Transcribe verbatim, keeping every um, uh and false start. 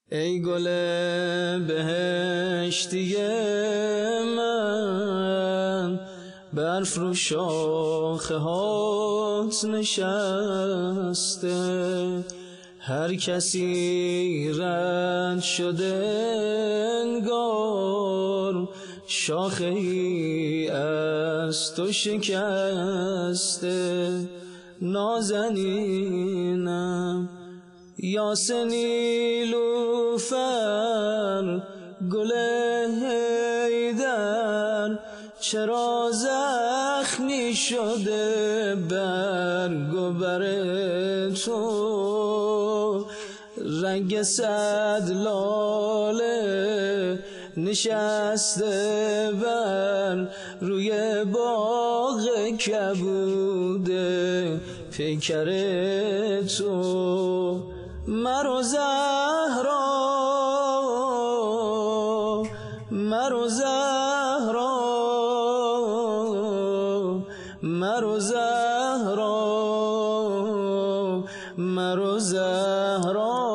ای گل بهشتی من، برف رو شاخه هات نشسته. هر کسی رد شده انگار، شاخه ای از تو شکسته. نازنینم یاسمین نیلوفر، گل حیدر، چرا زخمی شده برگ و بر تو؟ رنگ صد لاله نشسته بر روی باغ کبود پیکر تو. مرو زهرا، مرو زهرا، مرو زهرا، مرو زهرا.